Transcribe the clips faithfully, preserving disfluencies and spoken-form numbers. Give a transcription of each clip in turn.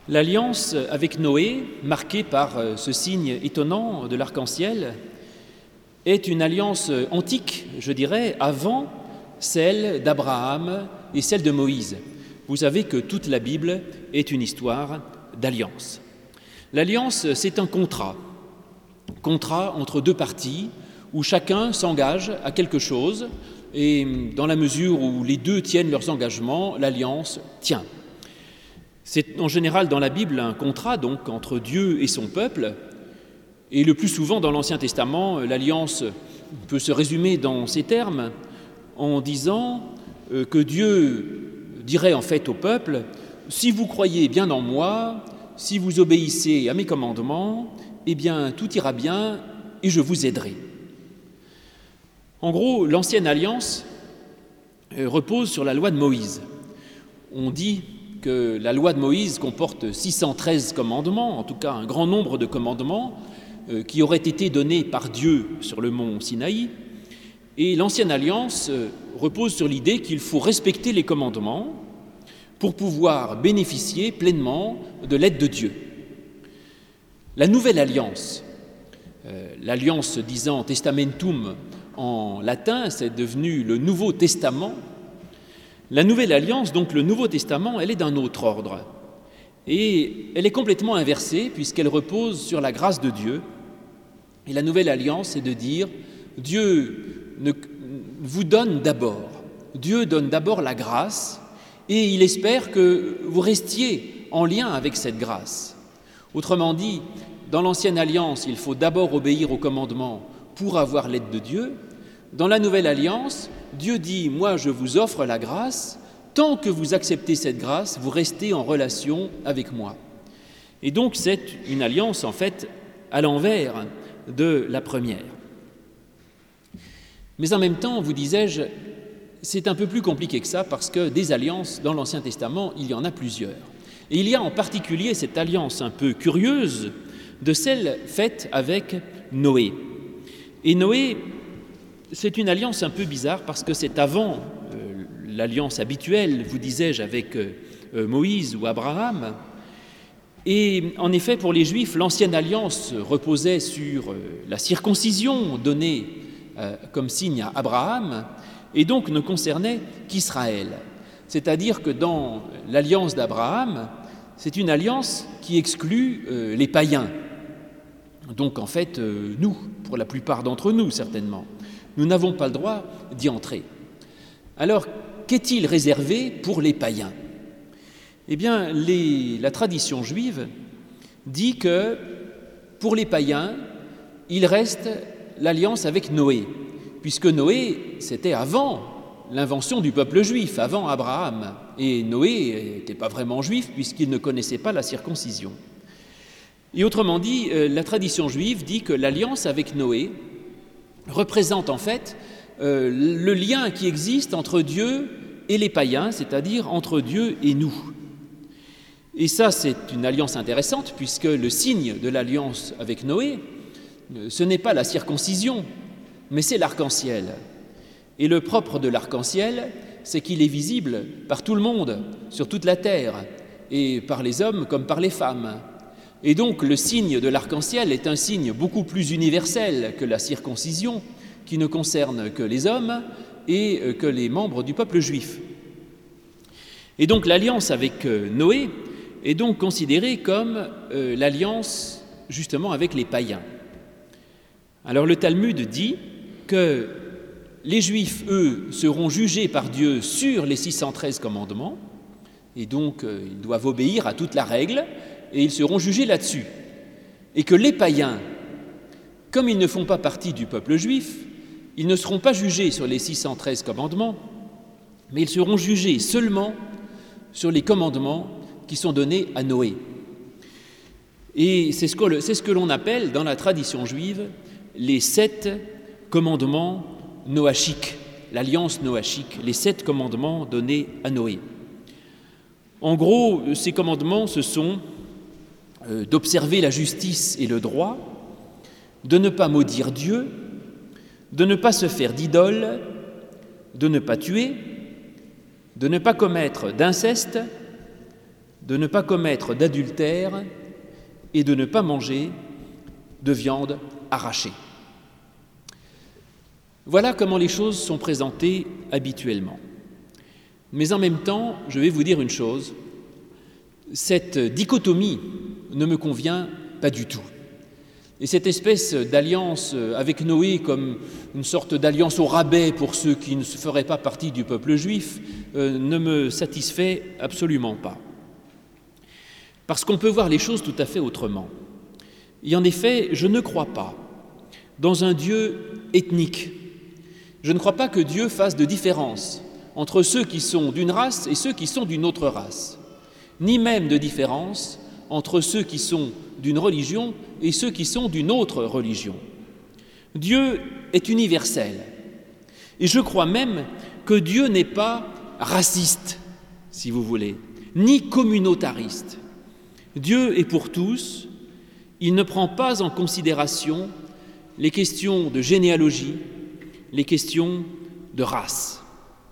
L'alliance avec Noé, marquée par ce signe étonnant de l'arc-en-ciel, est une alliance antique, je dirais, avant celle d'Abraham et celle de Moïse. Vous savez que toute la Bible est une histoire d'alliance. L'alliance, c'est un contrat, contrat entre deux parties où chacun s'engage à quelque chose et dans la mesure où les deux tiennent leurs engagements, l'alliance tient. C'est en général dans la Bible un contrat donc entre Dieu et son peuple, et le plus souvent dans l'Ancien Testament, l'alliance peut se résumer dans ces termes en disant que Dieu dirait en fait au peuple « Si vous croyez bien en moi, si vous obéissez à mes commandements, eh bien tout ira bien et je vous aiderai. » En gros, l'ancienne alliance repose sur la loi de Moïse. On dit que la loi de Moïse comporte six cent treize commandements, en tout cas un grand nombre de commandements, euh, qui auraient été donnés par Dieu sur le mont Sinaï. Et l'ancienne alliance euh, repose sur l'idée qu'il faut respecter les commandements pour pouvoir bénéficier pleinement de l'aide de Dieu. La nouvelle alliance, euh, l'alliance disant testamentum en latin, c'est devenu le Nouveau Testament. La Nouvelle Alliance, donc le Nouveau Testament, elle est d'un autre ordre. Et elle est complètement inversée puisqu'elle repose sur la grâce de Dieu. Et la Nouvelle Alliance, c'est de dire Dieu ne, vous donne d'abord. Dieu donne d'abord la grâce et il espère que vous restiez en lien avec cette grâce. Autrement dit, dans l'Ancienne Alliance, il faut d'abord obéir aux commandements pour avoir l'aide de Dieu. Dans la Nouvelle Alliance, Dieu dit « Moi, je vous offre la grâce, tant que vous acceptez cette grâce, vous restez en relation avec moi. » Et donc, c'est une alliance, en fait, à l'envers de la première. Mais en même temps, vous disais-je, c'est un peu plus compliqué que ça, parce que des alliances, dans l'Ancien Testament, il y en a plusieurs. Et il y a en particulier cette alliance un peu curieuse de celle faite avec Noé. Et Noé, c'est une alliance un peu bizarre parce que c'est avant euh, l'alliance habituelle, vous disais-je, avec euh, Moïse ou Abraham. Et en effet, pour les Juifs, l'ancienne alliance reposait sur euh, la circoncision donnée euh, comme signe à Abraham et donc ne concernait qu'Israël. C'est-à-dire que dans l'alliance d'Abraham, c'est une alliance qui exclut euh, les païens. Donc en fait, euh, nous, pour la plupart d'entre nous certainement, nous n'avons pas le droit d'y entrer. Alors, qu'est-il réservé pour les païens ? Eh bien, les, la tradition juive dit que pour les païens, il reste l'alliance avec Noé, puisque Noé, c'était avant l'invention du peuple juif, avant Abraham. Et Noé n'était pas vraiment juif puisqu'il ne connaissait pas la circoncision. Et autrement dit, la tradition juive dit que l'alliance avec Noé représente en fait euh, le lien qui existe entre Dieu et les païens, c'est-à-dire entre Dieu et nous. Et ça, c'est une alliance intéressante, puisque le signe de l'alliance avec Noé, ce n'est pas la circoncision, mais c'est l'arc-en-ciel. Et le propre de l'arc-en-ciel, c'est qu'il est visible par tout le monde, sur toute la terre, et par les hommes comme par les femmes. Et donc le signe de l'arc-en-ciel est un signe beaucoup plus universel que la circoncision, qui ne concerne que les hommes et que les membres du peuple juif. Et donc l'alliance avec Noé est donc considérée comme euh, l'alliance justement avec les païens. Alors le Talmud dit que les Juifs, eux, seront jugés par Dieu sur les six cent treize commandements, et donc euh, ils doivent obéir à toute la règle, et ils seront jugés là-dessus. Et que les païens, comme ils ne font pas partie du peuple juif, ils ne seront pas jugés sur les six cent treize commandements, mais ils seront jugés seulement sur les commandements qui sont donnés à Noé. Et c'est ce que, c'est ce que l'on appelle dans la tradition juive les sept commandements noachiques, l'alliance noachique, les sept commandements donnés à Noé. En gros, ces commandements, ce sont euh, d'observer la justice et le droit, de ne pas maudire Dieu, de ne pas se faire d'idole, de ne pas tuer, de ne pas commettre d'inceste, de ne pas commettre d'adultère et de ne pas manger de viande arrachée. Voilà comment les choses sont présentées habituellement. Mais en même temps, je vais vous dire une chose, cette dichotomie ne me convient pas du tout. Et cette espèce d'alliance avec Noé comme une sorte d'alliance au rabais pour ceux qui ne feraient pas partie du peuple juif euh, ne me satisfait absolument pas. Parce qu'on peut voir les choses tout à fait autrement. Et en effet, je ne crois pas dans un Dieu ethnique. Je ne crois pas que Dieu fasse de différence entre ceux qui sont d'une race et ceux qui sont d'une autre race, ni même de différence entre ceux qui sont d'une religion et ceux qui sont d'une autre religion. Dieu est universel. Et je crois même que Dieu n'est pas raciste, si vous voulez, ni communautariste. Dieu est pour tous. Il ne prend pas en considération les questions de généalogie, les questions de race.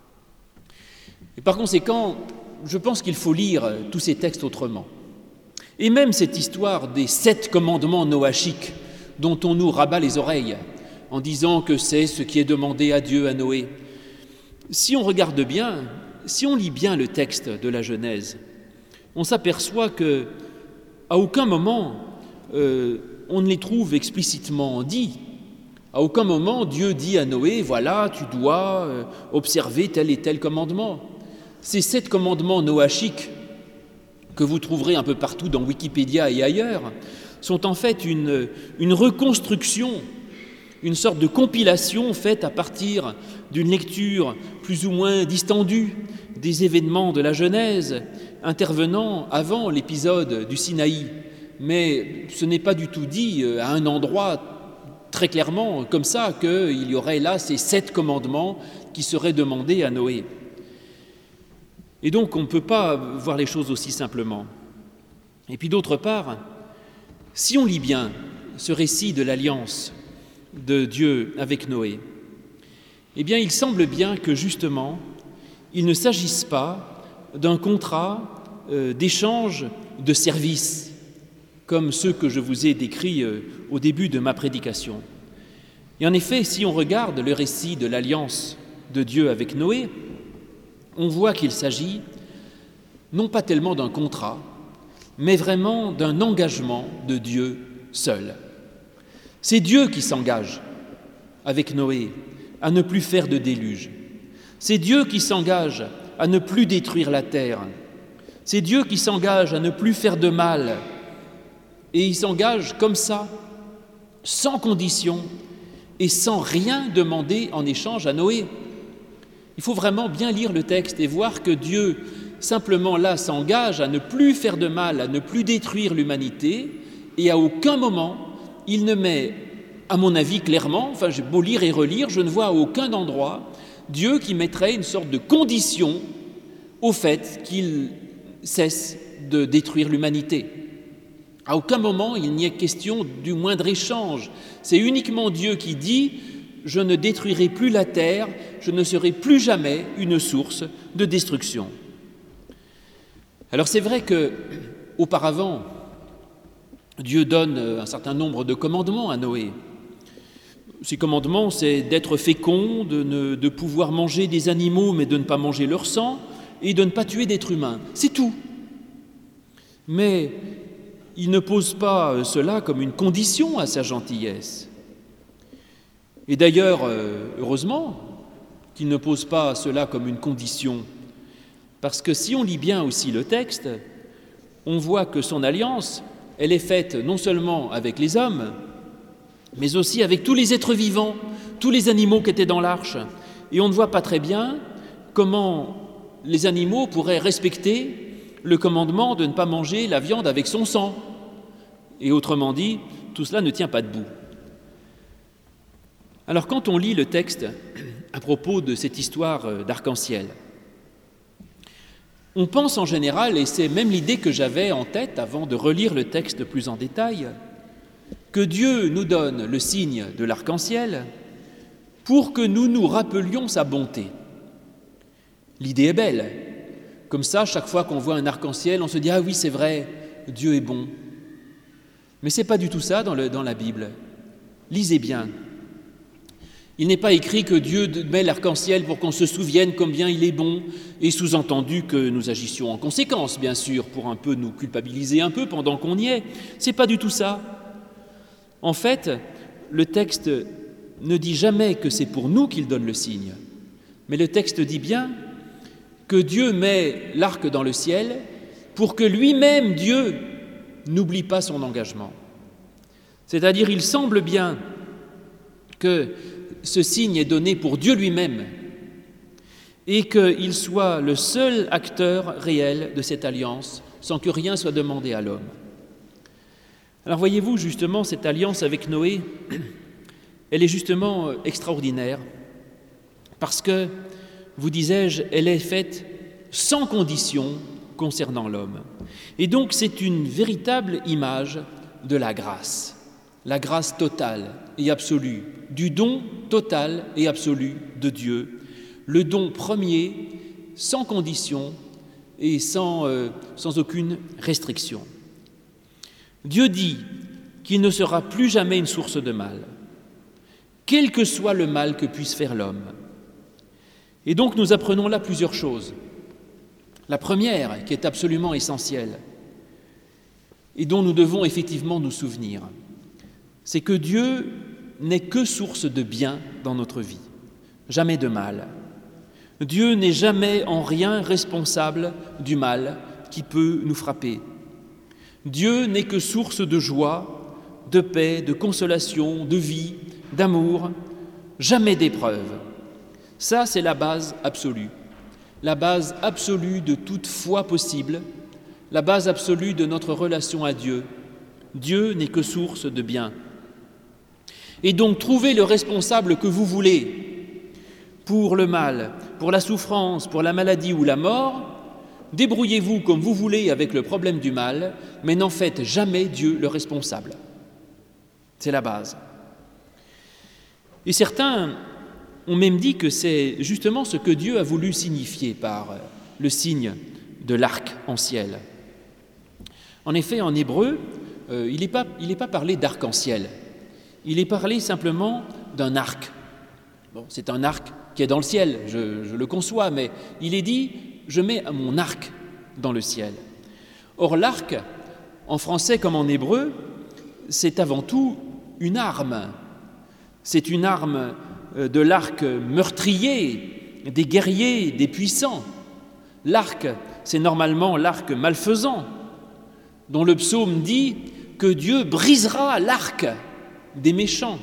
Et par conséquent, je pense qu'il faut lire tous ces textes autrement. Et même cette histoire des sept commandements noachiques dont on nous rabat les oreilles en disant que c'est ce qui est demandé à Dieu, à Noé. Si on regarde bien, si on lit bien le texte de la Genèse, on s'aperçoit que à aucun moment euh, on ne les trouve explicitement dits. À aucun moment Dieu dit à Noé, voilà, tu dois euh, observer tel et tel commandement. Ces sept commandements noachiques que vous trouverez un peu partout dans Wikipédia et ailleurs, sont en fait une, une reconstruction, une sorte de compilation faite à partir d'une lecture plus ou moins distendue des événements de la Genèse, intervenant avant l'épisode du Sinaï. Mais ce n'est pas du tout dit à un endroit très clairement comme ça qu'il y aurait là ces sept commandements qui seraient demandés à Noé. Et donc, on ne peut pas voir les choses aussi simplement. Et puis d'autre part, si on lit bien ce récit de l'alliance de Dieu avec Noé, eh bien, il semble bien que justement, il ne s'agisse pas d'un contrat euh, d'échange de services, comme ceux que je vous ai décrits euh, au début de ma prédication. Et en effet, si on regarde le récit de l'alliance de Dieu avec Noé, on voit qu'il s'agit non pas tellement d'un contrat, mais vraiment d'un engagement de Dieu seul. C'est Dieu qui s'engage avec Noé à ne plus faire de déluge. C'est Dieu qui s'engage à ne plus détruire la terre. C'est Dieu qui s'engage à ne plus faire de mal. Et il s'engage comme ça, sans condition et sans rien demander en échange à Noé. Il faut vraiment bien lire le texte et voir que Dieu, simplement là, s'engage à ne plus faire de mal, à ne plus détruire l'humanité, et à aucun moment, il ne met, à mon avis, clairement, enfin j'ai beau lire et relire, je ne vois à aucun endroit Dieu qui mettrait une sorte de condition au fait qu'il cesse de détruire l'humanité. À aucun moment, il n'y est question du moindre échange. C'est uniquement Dieu qui dit « Je ne détruirai plus la terre, je ne serai plus jamais une source de destruction. » Alors c'est vrai qu'auparavant, Dieu donne un certain nombre de commandements à Noé. Ces commandements, c'est d'être fécond, de, ne, de pouvoir manger des animaux mais de ne pas manger leur sang et de ne pas tuer d'êtres humains. C'est tout. Mais il ne pose pas cela comme une condition à sa gentillesse. Et d'ailleurs, heureusement qu'il ne pose pas cela comme une condition, parce que si on lit bien aussi le texte, on voit que son alliance, elle est faite non seulement avec les hommes, mais aussi avec tous les êtres vivants, tous les animaux qui étaient dans l'arche. Et on ne voit pas très bien comment les animaux pourraient respecter le commandement de ne pas manger la viande avec son sang. Et autrement dit, tout cela ne tient pas debout. Alors quand on lit le texte à propos de cette histoire d'arc-en-ciel, on pense en général, et c'est même l'idée que j'avais en tête avant de relire le texte plus en détail, que Dieu nous donne le signe de l'arc-en-ciel pour que nous nous rappelions sa bonté. L'idée est belle. Comme ça, chaque fois qu'on voit un arc-en-ciel, on se dit « Ah oui, c'est vrai, Dieu est bon ». Mais ce n'est pas du tout ça dans, le, dans la Bible. Lisez bien. Il n'est pas écrit que Dieu met l'arc-en-ciel pour qu'on se souvienne combien il est bon, et sous-entendu que nous agissions en conséquence, bien sûr, pour un peu nous culpabiliser un peu pendant qu'on y est. Ce n'est pas du tout ça. En fait, le texte ne dit jamais que c'est pour nous qu'il donne le signe, mais le texte dit bien que Dieu met l'arc dans le ciel pour que lui-même, Dieu, n'oublie pas son engagement. C'est-à-dire, il semble bien que ce signe est donné pour Dieu lui-même et qu'il soit le seul acteur réel de cette alliance sans que rien soit demandé à l'homme. Alors voyez-vous, justement, cette alliance avec Noé, elle est justement extraordinaire parce que, vous disais-je, elle est faite sans condition concernant l'homme. Et donc c'est une véritable image de la grâce, la grâce totale et absolue, du don total et absolu de Dieu, le don premier, sans condition et sans, euh, sans aucune restriction. Dieu dit qu'il ne sera plus jamais une source de mal, quel que soit le mal que puisse faire l'homme. Et donc nous apprenons là plusieurs choses. La première, qui est absolument essentielle, et dont nous devons effectivement nous souvenir, c'est que Dieu n'est que source de bien dans notre vie, jamais de mal. Dieu n'est jamais en rien responsable du mal qui peut nous frapper. Dieu n'est que source de joie, de paix, de consolation, de vie, d'amour, jamais d'épreuve. Ça, c'est la base absolue, la base absolue de toute foi possible, la base absolue de notre relation à Dieu. Dieu n'est que source de bien. Et donc, trouvez le responsable que vous voulez pour le mal, pour la souffrance, pour la maladie ou la mort. Débrouillez-vous comme vous voulez avec le problème du mal, mais n'en faites jamais Dieu le responsable. C'est la base. Et certains ont même dit que c'est justement ce que Dieu a voulu signifier par le signe de l'arc-en-ciel. En effet, en hébreu, euh, il n'est pas, il n'est pas parlé d'arc-en-ciel. Il est parlé simplement d'un arc. Bon, c'est un arc qui est dans le ciel, je, je le conçois, mais il est dit « je mets mon arc dans le ciel ». Or, l'arc, en français comme en hébreu, c'est avant tout une arme. C'est une arme de l'arc meurtrier, des guerriers, des puissants. L'arc, c'est normalement l'arc malfaisant, dont le psaume dit que Dieu brisera l'arc des méchants.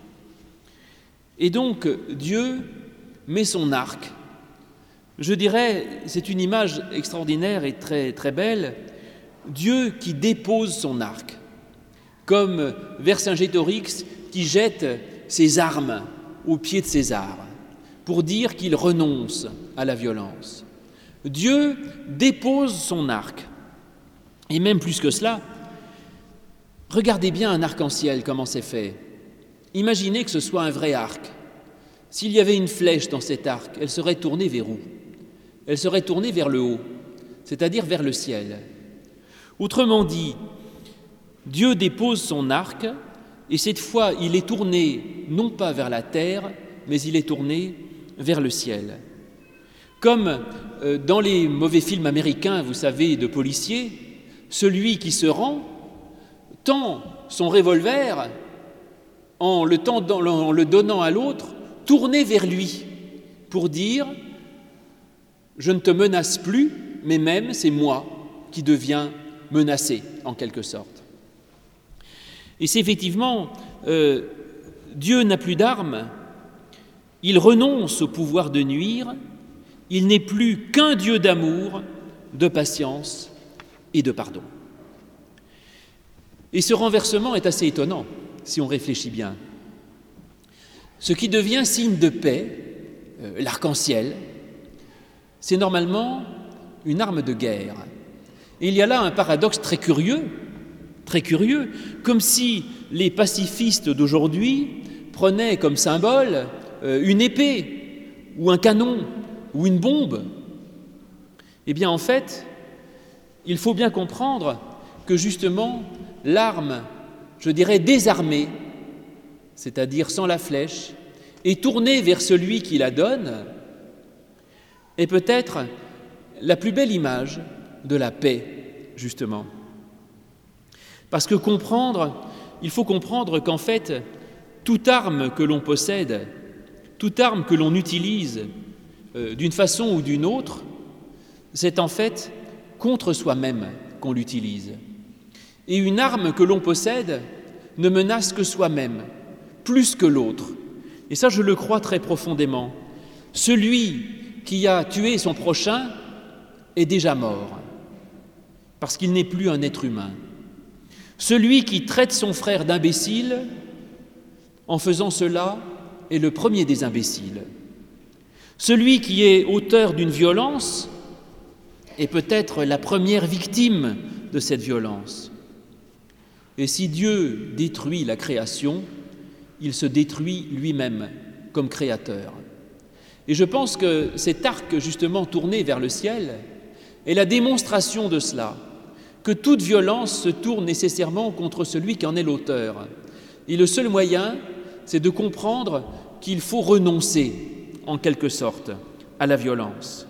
Et donc, Dieu met son arc. Je dirais, c'est une image extraordinaire et très, très belle, Dieu qui dépose son arc, comme Vercingétorix qui jette ses armes au pied de César, pour dire qu'il renonce à la violence. Dieu dépose son arc. Et même plus que cela, regardez bien un arc-en-ciel, comment c'est fait. Imaginez que ce soit un vrai arc. S'il y avait une flèche dans cet arc, elle serait tournée vers où? Elle serait tournée vers le haut, c'est-à-dire vers le ciel. Autrement dit, Dieu dépose son arc, et cette fois, il est tourné non pas vers la terre, mais il est tourné vers le ciel. Comme euh, dans les mauvais films américains, vous savez, de policiers, celui qui se rend tend son revolver en le, tendant, en le donnant à l'autre, tourné vers lui, pour dire « je ne te menace plus, mais même c'est moi qui deviens menacé, en quelque sorte ». Et c'est effectivement, euh, Dieu n'a plus d'armes, il renonce au pouvoir de nuire, il n'est plus qu'un Dieu d'amour, de patience et de pardon. Et ce renversement est assez étonnant, si on réfléchit bien. Ce qui devient signe de paix, euh, l'arc-en-ciel, c'est normalement une arme de guerre. Et il y a là un paradoxe très curieux, très curieux, comme si les pacifistes d'aujourd'hui prenaient comme symbole euh, une épée ou un canon ou une bombe. Eh bien, en fait, il faut bien comprendre que justement, l'arme, je dirais désarmée, c'est-à-dire sans la flèche, est tournée vers celui qui la donne, est peut-être la plus belle image de la paix, justement. Parce que comprendre, il faut comprendre qu'en fait, toute arme que l'on possède, toute arme que l'on utilise euh, d'une façon ou d'une autre, c'est en fait contre soi-même qu'on l'utilise. Et une arme que l'on possède ne menace que soi-même, plus que l'autre. Et ça, je le crois très profondément. Celui qui a tué son prochain est déjà mort, parce qu'il n'est plus un être humain. Celui qui traite son frère d'imbécile, en faisant cela, est le premier des imbéciles. Celui qui est auteur d'une violence est peut-être la première victime de cette violence. Et si Dieu détruit la création, il se détruit lui-même comme créateur. Et je pense que cet arc justement tourné vers le ciel est la démonstration de cela, que toute violence se tourne nécessairement contre celui qui en est l'auteur. Et le seul moyen, c'est de comprendre qu'il faut renoncer, en quelque sorte, à la violence.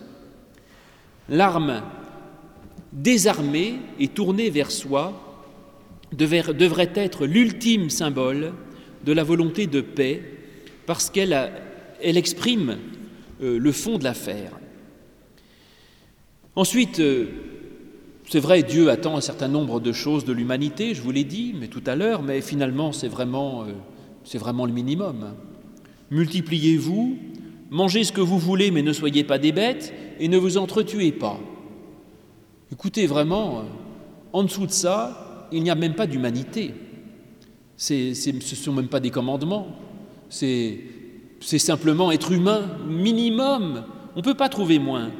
L'arme désarmée et tournée vers soi devrait être l'ultime symbole de la volonté de paix, parce qu'elle a, elle exprime euh, le fond de l'affaire. Ensuite, euh, c'est vrai, Dieu attend un certain nombre de choses de l'humanité, je vous l'ai dit mais tout à l'heure, mais finalement c'est vraiment, euh, c'est vraiment le minimum. Multipliez-vous, mangez ce que vous voulez, mais ne soyez pas des bêtes, et ne vous entretuez pas. Écoutez, vraiment, en dessous de ça, il n'y a même pas d'humanité. C'est, c'est, ce ne sont même pas des commandements. C'est, c'est simplement être humain, minimum. On ne peut pas trouver moins.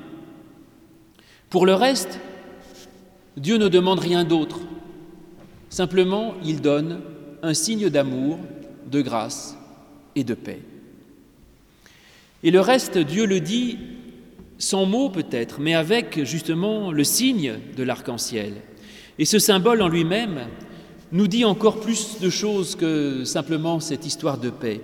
Pour le reste, Dieu ne demande rien d'autre. Simplement, il donne un signe d'amour, de grâce et de paix. Et le reste, Dieu le dit sans mots peut-être, mais avec justement le signe de l'arc-en-ciel. Et ce symbole en lui-même nous dit encore plus de choses que simplement cette histoire de paix.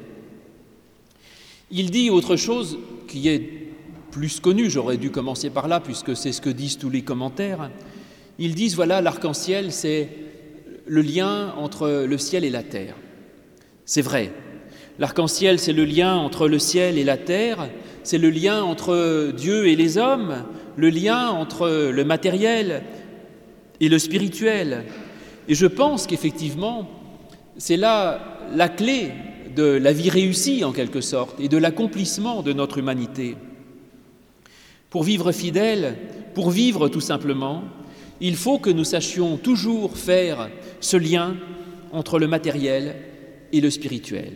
Il dit autre chose qui est plus connue, j'aurais dû commencer par là puisque c'est ce que disent tous les commentaires. Ils disent, voilà, l'arc-en-ciel, c'est le lien entre le ciel et la terre. C'est vrai. L'arc-en-ciel, c'est le lien entre le ciel et la terre, c'est le lien entre Dieu et les hommes, le lien entre le matériel et le spirituel. Et je pense qu'effectivement, c'est là la clé de la vie réussie en quelque sorte et de l'accomplissement de notre humanité. Pour vivre fidèle, pour vivre tout simplement, il faut que nous sachions toujours faire ce lien entre le matériel et le spirituel.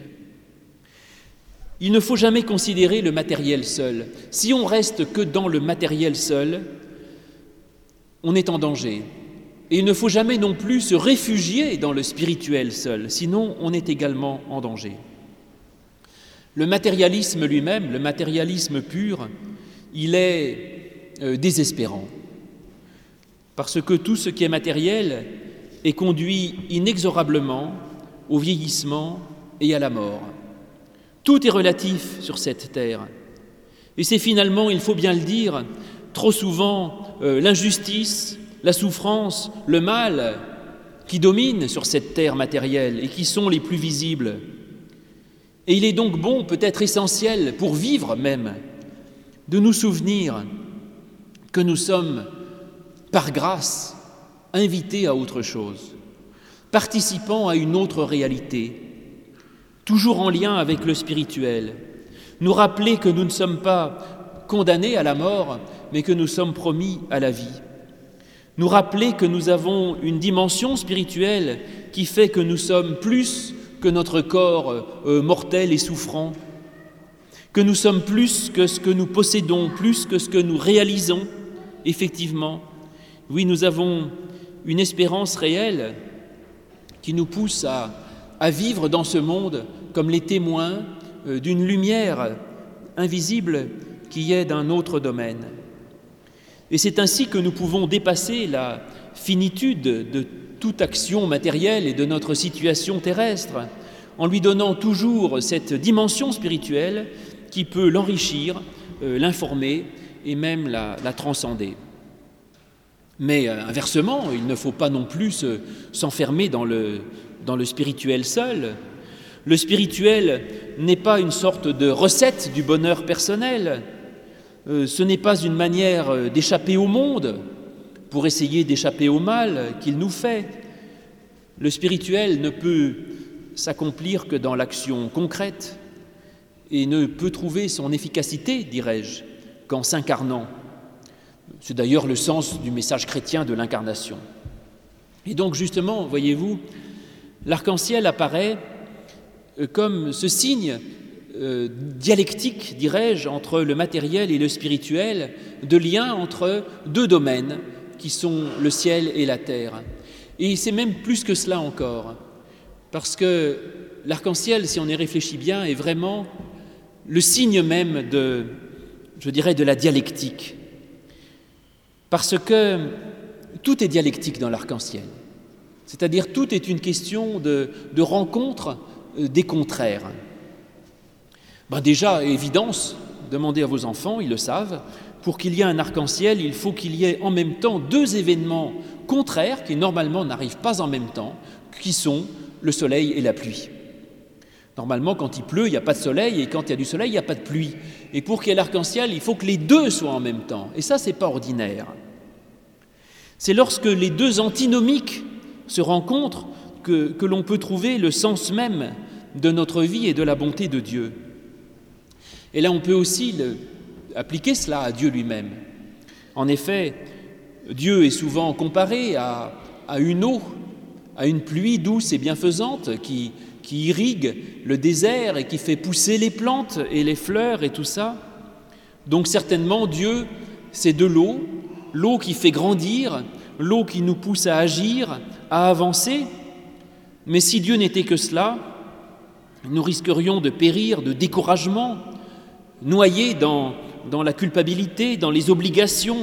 Il ne faut jamais considérer le matériel seul. Si on reste que dans le matériel seul, on est en danger. Et il ne faut jamais non plus se réfugier dans le spirituel seul, sinon on est également en danger. Le matérialisme lui-même, le matérialisme pur, il est euh, désespérant. Parce que tout ce qui est matériel est conduit inexorablement au vieillissement et à la mort. Tout est relatif sur cette terre. Et c'est finalement, il faut bien le dire, trop souvent euh, l'injustice, la souffrance, le mal qui dominent sur cette terre matérielle et qui sont les plus visibles. Et il est donc bon, peut-être essentiel, pour vivre même, de nous souvenir que nous sommes, par grâce, invités à autre chose, participant à une autre réalité, toujours en lien avec le spirituel, nous rappeler que nous ne sommes pas condamnés à la mort, mais que nous sommes promis à la vie. Nous rappeler que nous avons une dimension spirituelle qui fait que nous sommes plus que notre corps euh, mortel et souffrant, que nous sommes plus que ce que nous possédons, plus que ce que nous réalisons, effectivement. Oui, nous avons une espérance réelle qui nous pousse à, à vivre dans ce monde comme les témoins euh, d'une lumière invisible qui est d'un autre domaine. Et c'est ainsi que nous pouvons dépasser la finitude de toute action matérielle et de notre situation terrestre, en lui donnant toujours cette dimension spirituelle qui peut l'enrichir, euh, l'informer et même la, la transcender. Mais euh, inversement, il ne faut pas non plus se, s'enfermer dans le, dans le spirituel seul. Le spirituel n'est pas une sorte de recette du bonheur personnel. Euh, ce n'est pas une manière d'échapper au monde pour essayer d'échapper au mal qu'il nous fait. Le spirituel ne peut s'accomplir que dans l'action concrète et ne peut trouver son efficacité, dirais-je, qu'en s'incarnant. C'est d'ailleurs le sens du message chrétien de l'incarnation. Et donc justement, voyez-vous, l'arc-en-ciel apparaît comme ce signe euh, dialectique, dirais-je, entre le matériel et le spirituel, de lien entre deux domaines qui sont le ciel et la terre. Et c'est même plus que cela encore, parce que l'arc-en-ciel, si on y réfléchit bien, est vraiment le signe même de, je dirais, de la dialectique. Parce que tout est dialectique dans l'arc-en-ciel. C'est-à-dire tout est une question de, de rencontre des contraires. Ben déjà, évidence, demandez à vos enfants, ils le savent, pour qu'il y ait un arc-en-ciel, il faut qu'il y ait en même temps deux événements contraires qui normalement n'arrivent pas en même temps, qui sont le soleil et la pluie. Normalement, quand il pleut, il n'y a pas de soleil, et quand il y a du soleil, il n'y a pas de pluie. Et pour qu'il y ait l'arc-en-ciel, il faut que les deux soient en même temps. Et ça, ce n'est pas ordinaire. C'est lorsque les deux antinomiques se rencontrent que, que l'on peut trouver le sens même de notre vie et de la bonté de Dieu. Et là, on peut aussi le, appliquer cela à Dieu lui-même. En effet, Dieu est souvent comparé à, à une eau, à une pluie douce et bienfaisante qui, qui irrigue le désert et qui fait pousser les plantes et les fleurs et tout ça. Donc certainement, Dieu, c'est de l'eau, l'eau qui fait grandir, l'eau qui nous pousse à agir, à avancer. Mais si Dieu n'était que cela, nous risquerions de périr de découragement, noyés dans, dans la culpabilité, dans les obligations.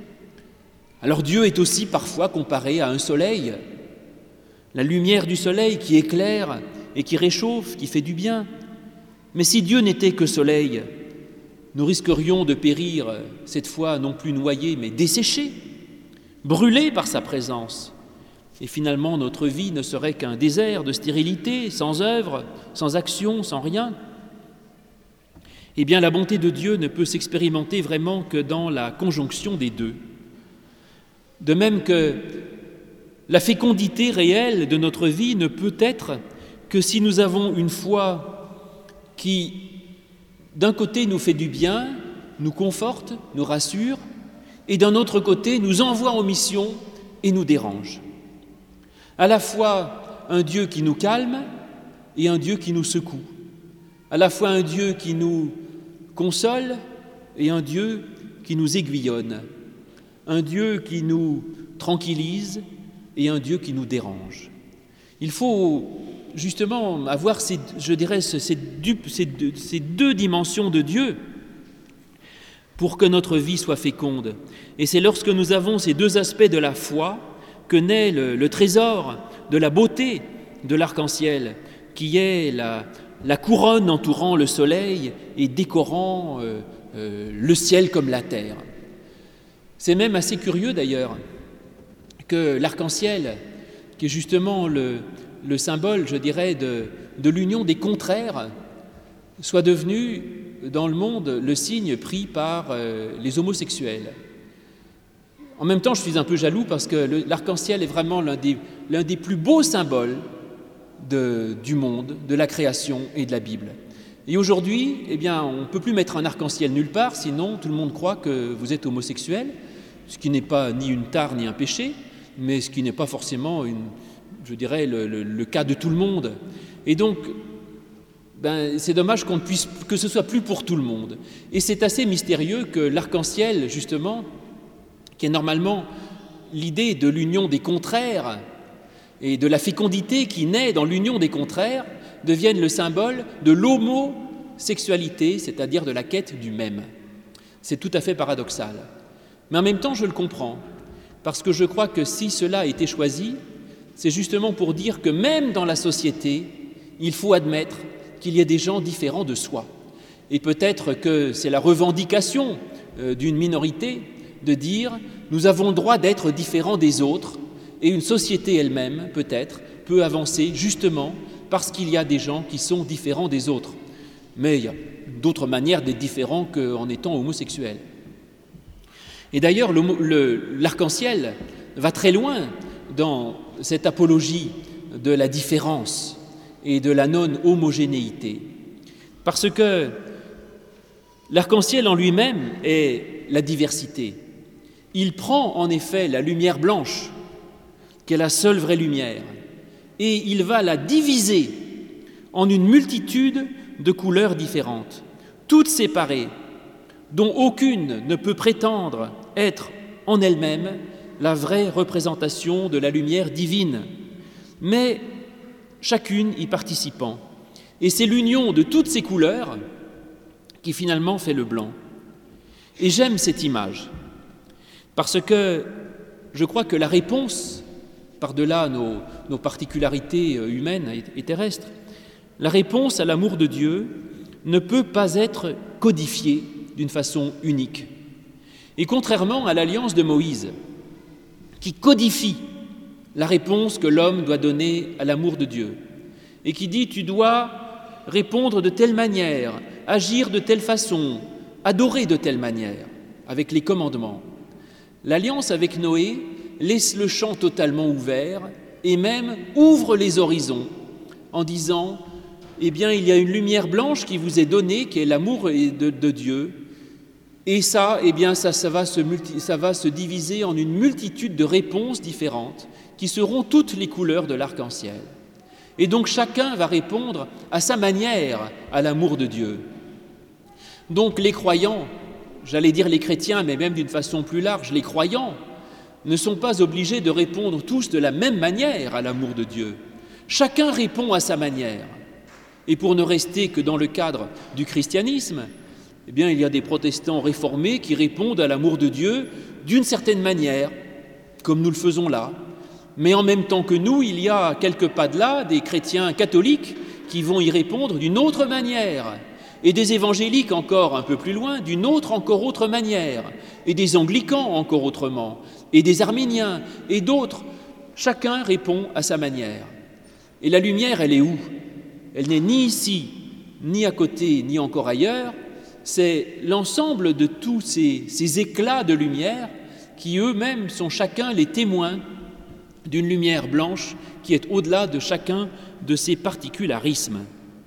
Alors Dieu est aussi parfois comparé à un soleil, la lumière du soleil qui éclaire et qui réchauffe, qui fait du bien. Mais si Dieu n'était que soleil, nous risquerions de périr, cette fois non plus noyés, mais desséchés, brûlés par sa présence. Et finalement, notre vie ne serait qu'un désert de stérilité, sans œuvre, sans action, sans rien. Eh bien, la bonté de Dieu ne peut s'expérimenter vraiment que dans la conjonction des deux. De même que la fécondité réelle de notre vie ne peut être que si nous avons une foi qui, d'un côté, nous fait du bien, nous conforte, nous rassure, et d'un autre côté, nous envoie en mission et nous dérange. À la fois un Dieu qui nous calme et un Dieu qui nous secoue. À la fois un Dieu qui nous console et un Dieu qui nous aiguillonne. Un Dieu qui nous tranquillise et un Dieu qui nous dérange. Il faut justement avoir, ces, je dirais, ces, ces, deux, ces deux dimensions de Dieu pour que notre vie soit féconde. Et c'est lorsque nous avons ces deux aspects de la foi que naît le, le trésor de la beauté de l'arc-en-ciel, qui est la, la couronne entourant le soleil et décorant euh, euh, le ciel comme la terre. C'est même assez curieux d'ailleurs que l'arc-en-ciel, qui est justement le, le symbole, je dirais, de, de l'union des contraires, soit devenu dans le monde le signe pris par euh, les homosexuels. En même temps, je suis un peu jaloux parce que le, l'arc-en-ciel est vraiment l'un des, l'un des plus beaux symboles de, du monde, de la création et de la Bible. Et aujourd'hui, eh bien, on ne peut plus mettre un arc-en-ciel nulle part, sinon tout le monde croit que vous êtes homosexuel, ce qui n'est pas ni une tare ni un péché, mais ce qui n'est pas forcément, une, je dirais, le, le, le cas de tout le monde. Et donc, ben, c'est dommage qu'on ne puisse, que ce soit plus pour tout le monde. Et c'est assez mystérieux que l'arc-en-ciel, justement, qui est normalement l'idée de l'union des contraires et de la fécondité qui naît dans l'union des contraires, devienne le symbole de l'homosexualité, c'est-à-dire de la quête du même. C'est tout à fait paradoxal. Mais en même temps, je le comprends, parce que je crois que si cela a été choisi, c'est justement pour dire que même dans la société, il faut admettre qu'il y a des gens différents de soi. Et peut-être que c'est la revendication euh, d'une minorité de dire « nous avons le droit d'être différents des autres » et une société elle-même, peut-être, peut avancer justement parce qu'il y a des gens qui sont différents des autres. Mais il y a d'autres manières d'être différents qu'en étant homosexuel. Et d'ailleurs, le, le, l'arc-en-ciel va très loin dans cette apologie de la différence et de la non-homogénéité. Parce que l'arc-en-ciel en lui-même est la diversité. Il prend en effet la lumière blanche, qui est la seule vraie lumière, et il va la diviser en une multitude de couleurs différentes, toutes séparées, dont aucune ne peut prétendre être en elle-même la vraie représentation de la lumière divine, mais chacune y participant. Et c'est l'union de toutes ces couleurs qui finalement fait le blanc. Et j'aime cette image, parce que je crois que la réponse, par-delà nos, nos particularités humaines et terrestres, la réponse à l'amour de Dieu ne peut pas être codifiée d'une façon unique. Et contrairement à l'alliance de Moïse, qui codifie la réponse que l'homme doit donner à l'amour de Dieu, et qui dit « tu dois répondre de telle manière, agir de telle façon, adorer de telle manière », avec les commandements. L'alliance avec Noé laisse le champ totalement ouvert et même ouvre les horizons en disant « eh bien, il y a une lumière blanche qui vous est donnée, qui est l'amour de, de Dieu, et ça, eh bien, ça, ça, va se multi, ça va se diviser en une multitude de réponses différentes qui seront toutes les couleurs de l'arc-en-ciel. Et donc chacun va répondre à sa manière à l'amour de Dieu. Donc les croyants, j'allais dire les chrétiens, mais même d'une façon plus large, les croyants ne sont pas obligés de répondre tous de la même manière à l'amour de Dieu. Chacun répond à sa manière. Et pour ne rester que dans le cadre du christianisme, eh bien, il y a des protestants réformés qui répondent à l'amour de Dieu d'une certaine manière, comme nous le faisons là. Mais en même temps que nous, il y a quelques pas de là des chrétiens catholiques qui vont y répondre d'une autre manière, et des évangéliques encore un peu plus loin d'une autre encore autre manière, et des anglicans encore autrement, et des arméniens, et d'autres. Chacun répond à sa manière. Et la lumière, elle est où ? Elle n'est ni ici, ni à côté, ni encore ailleurs. C'est l'ensemble de tous ces, ces éclats de lumière qui eux-mêmes sont chacun les témoins d'une lumière blanche qui est au-delà de chacun de ces particularismes.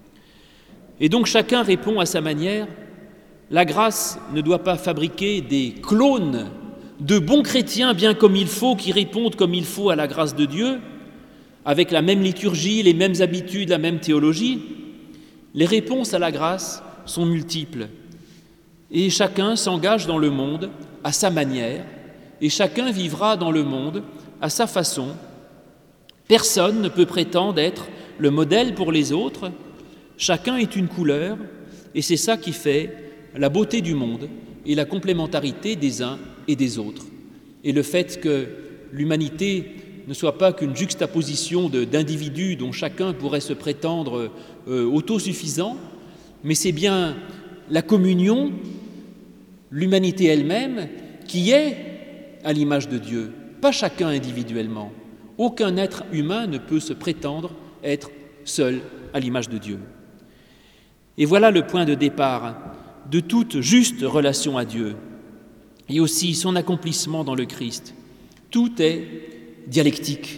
Et donc chacun répond à sa manière. La grâce ne doit pas fabriquer des clones de bons chrétiens bien comme il faut, qui répondent comme il faut à la grâce de Dieu, avec la même liturgie, les mêmes habitudes, la même théologie. Les réponses à la grâce sont multiples. Et chacun s'engage dans le monde à sa manière, et chacun vivra dans le monde à sa façon. Personne ne peut prétendre être le modèle pour les autres. Chacun est une couleur, et c'est ça qui fait la beauté du monde et la complémentarité des uns et des autres. Et le fait que l'humanité ne soit pas qu'une juxtaposition de, d'individus dont chacun pourrait se prétendre euh, autosuffisant, mais c'est bien la communion, l'humanité elle-même, qui est à l'image de Dieu, pas chacun individuellement. Aucun être humain ne peut se prétendre être seul à l'image de Dieu. Et voilà le point de départ de toute juste relation à Dieu, et aussi son accomplissement dans le Christ. Tout est dialectique.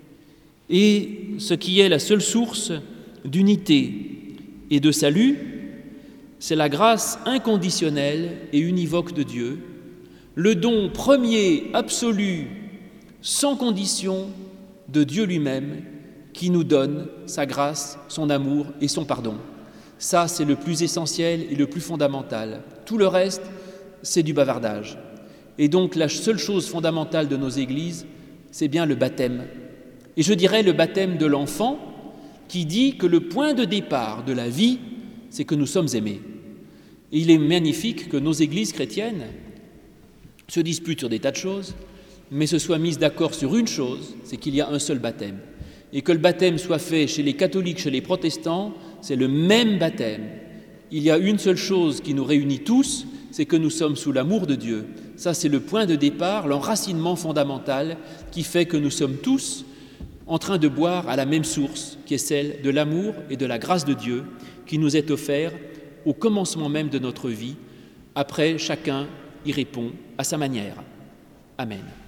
Et ce qui est la seule source d'unité et de salut, c'est la grâce inconditionnelle et univoque de Dieu, le don premier, absolu, sans condition de Dieu lui-même, qui nous donne sa grâce, son amour et son pardon. Ça, c'est le plus essentiel et le plus fondamental. Tout le reste, c'est du bavardage. Et donc, la seule chose fondamentale de nos églises, c'est bien le baptême. Et je dirais le baptême de l'enfant, qui dit que le point de départ de la vie, c'est que nous sommes aimés. Et il est magnifique que nos églises chrétiennes se disputent sur des tas de choses, mais se soient mises d'accord sur une chose, c'est qu'il y a un seul baptême. Et que le baptême soit fait chez les catholiques, chez les protestants, c'est le même baptême. Il y a une seule chose qui nous réunit tous, c'est que nous sommes sous l'amour de Dieu. Ça, c'est le point de départ, l'enracinement fondamental qui fait que nous sommes tous en train de boire à la même source, qui est celle de l'amour et de la grâce de Dieu, qui nous est offert au commencement même de notre vie. Après, chacun y répond à sa manière. Amen.